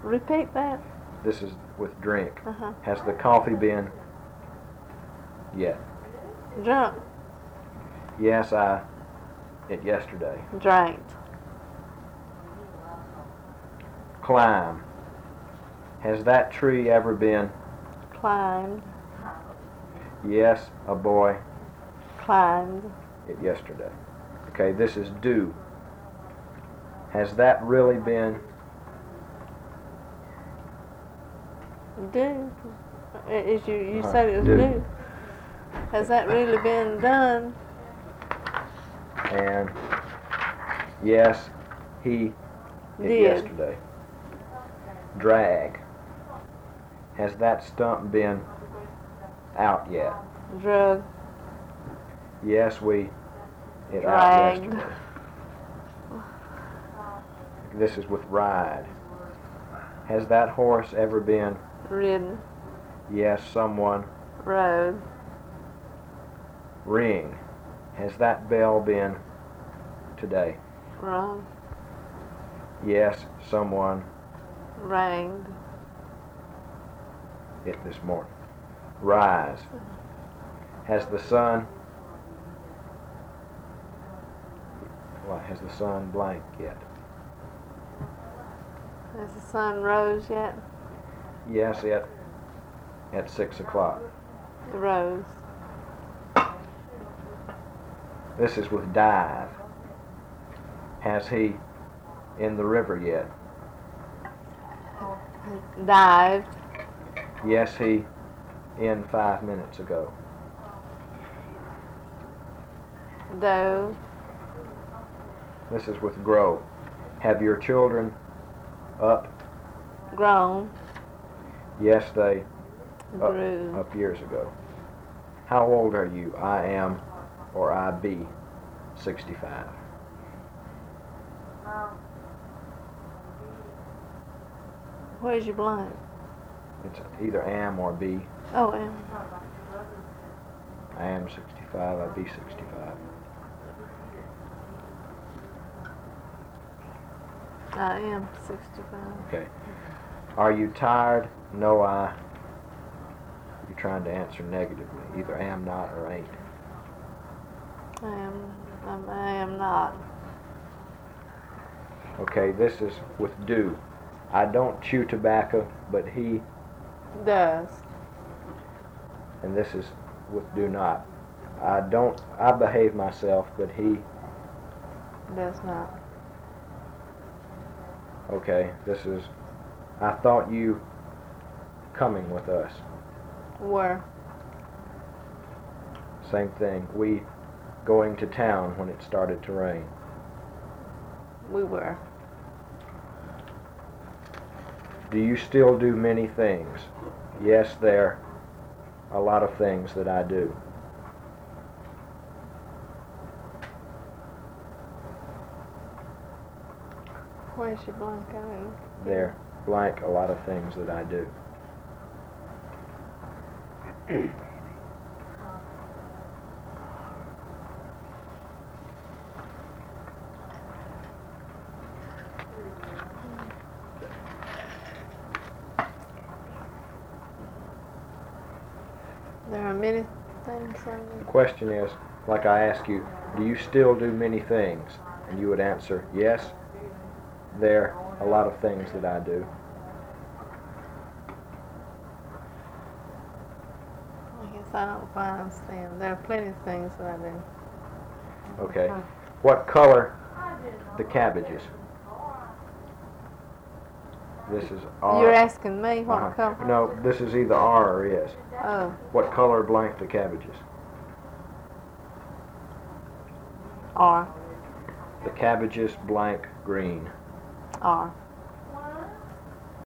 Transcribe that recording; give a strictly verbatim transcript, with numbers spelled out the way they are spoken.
Repeat that. This is with drink. Uh-huh. Has the coffee been yet? Drunk. Yes, I it yesterday. Drank. Climb. Has that tree ever been? Climbed. Yes, a boy Climbed. it yesterday. Okay, this is do. Has that really been? Do. Is you you Uh-huh. said it was Do. do. Has that really been done? And yes, he it Did. yesterday. Drag. Has that stump been out yet? Drug. Yes, we it out Dragged. yesterday. This is with ride. Has that horse ever been? Ridden. Yes, someone. Rode. Ring. Has that bell been today? Rung. Yes, someone Rang. it this morning. Rise. Has the sun well, has the sun blank yet? Has the sun rose yet? Yes, it at six o'clock. The rose. This is with dive. Has he in the river yet? Dived. Yes, he in five minutes ago. Dove. This is with grow. Have your children up? Grown. Yes, they up, Grew. up years ago. How old are you? I am, or I be, sixty-five. Where's your blank? It's either am or be. Oh, am. I am sixty-five, I be sixty-five. I am sixty-five. Okay. Are you tired? No, I. You're trying to answer negatively. Either am not or ain't. I am. I'm, I am not. Okay, this is with do. I don't chew tobacco, but he, Does. and this is with do not. I don't, I behave myself, but he, Does not. okay, this is, I thought you coming with us. Were. Same thing. We going to town when it started to rain. We were. Do you still do many things? Yes, there are a lot of things that I do. Where's your blank? I mean, There, blank, a lot of things that I do. there are many things on The there. question is, like I ask you, do you still do many things? And you would answer, yes, there are a lot of things that I do. I guess I don't quite understand. There are plenty of things that I do. Okay. What color the cabbages? This is R. You're asking me what Uh-huh. color? No, this is either are or is. Oh, What color blank the cabbages? R. The cabbages blank green. R.